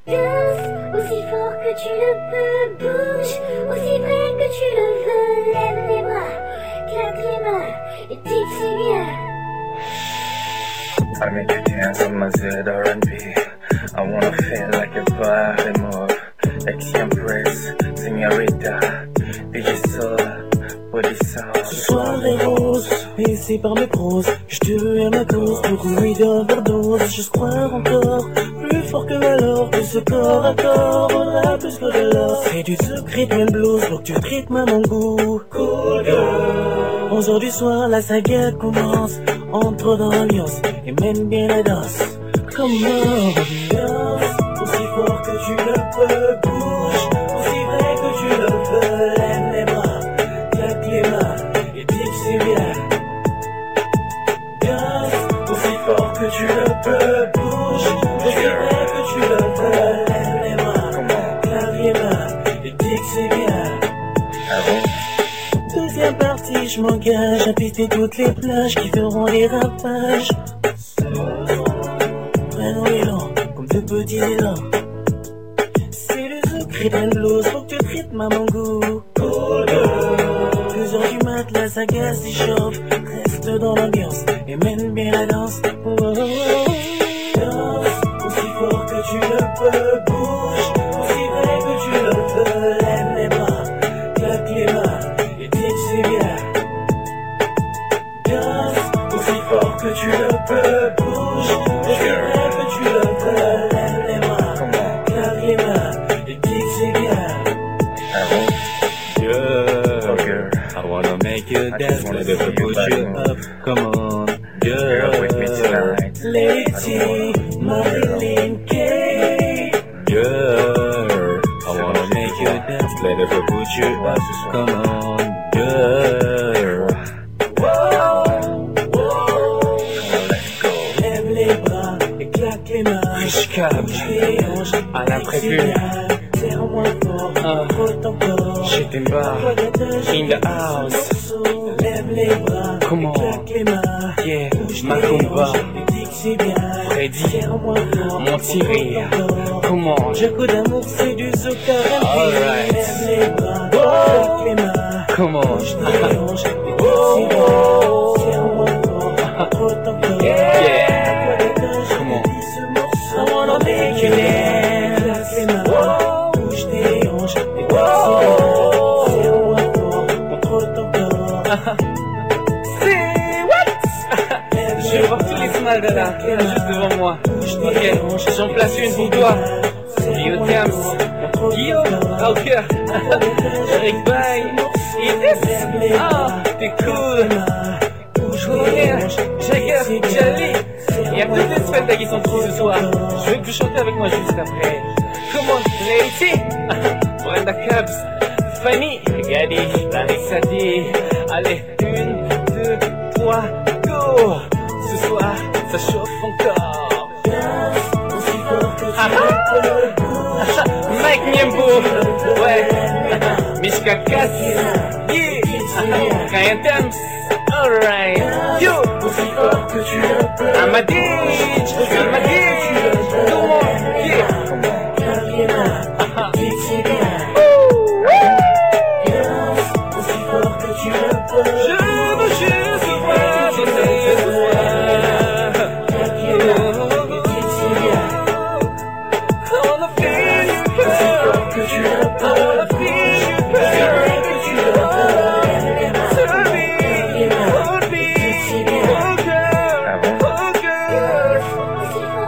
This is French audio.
Danse aussi fort que tu le peux, bouge aussi vrai que tu le veux. Lève les bras, claque les mains et dis que c'est bien. I make you dance on my Z-R&B. I wanna feel like a Barrymore, ex-empress, señorita, DJ Soul, body sound. Ce soir les roses, et c'est par mes proses que je tue à ma cause pour une nuit d'overdose. J'ose croire encore, plus fort que alors, que ce corps à corps vaudra plus que de l'or. C'est du secret de blues, faut que tu rythmes à mon goût. Cool girl. Aujourd'hui soir, la saga commence, entre dans l'ambiance et mène bien la danse. Comment danse, aussi fort que tu le peux, bouge, aussi vrai que tu le veux, lève les bras, claque les mains et dis que c'est bien. Danse, aussi fort que tu le peux, bouge, aussi vrai que tu le veux, lève les bras, claque les mains et dis que c'est bien. Deuxième partie, je m'engage à pister toutes les plages qui feront des ravages. Prenons l'élan, comme de petits élans. C'est le secret d'un blues, faut que tu te rythmes à mon goût. Cool girl. 2 heures du mat, la saga s'échauffe. Reste dans l'ambiance et mène bien la danse. Oh, oh, oh. Danse, aussi fort que tu le peux, bouge, aussi vrai que tu le veux, lève les bras, claque les mains et dis que c'est bien. Danse, aussi fort que tu le peux, bouge, aussi vrai que tu le veux, lève les bras, claque les mains et dis que c'est bien. I wanna make you dance, never put you up, come on, girl. With me tonight. Lady Marilyn Kay. Girl, I wanna make you dance, never put you up, come on, girl. Lève les bras et claque les mains. À l'imprévu. Serre-moi fort, frotte encore. J'étais bas, in the house. Lève les bras et Comment? claque les mains. Yeah, Bouge Macumba, tes hanches et dis que c'est bien. Freddy, Serre-moi fort, mon Thierry. frotte encore. Comment? Jacques d'amour, c'est du zouk-R&B. Alright. Lève les bras, claque les mains. Comment? Bouge tes hanches et dis que c'est bien. Serre-moi fort, frotte encore. Yeah. Comment? I wanna make you dance. Bouge tes hanches et dis que c'est bien. Serre-moi fort, frotte encore. C'est what? Je vais voir tous les smiles de là, juste devant moi. Ok, j'en place une pour toi. Guillaume Tams, Guillaume, au cœur. Eric Bay, Idris, ah, t'es cool. Junior, Jagger, Jali. Il y a toutes les sphères qui sont ici ce soir. Je veux que vous chantez avec moi juste après. Come on, Lady, Brenda Cubs, Fanny, Gadi, Larissa D. Allez, 1, 2, 3, go. Ce soir, ça chauffe encore. Mike Niembo, ouais. Mishka Kass, yeah. Ryan Tams, alright. Yo, Amadij, come on, yeah. Je veux juste voir, je sais ce soir. On a fait du cœur, on a fait du cœur. Celui, oh, girl, oh, girl.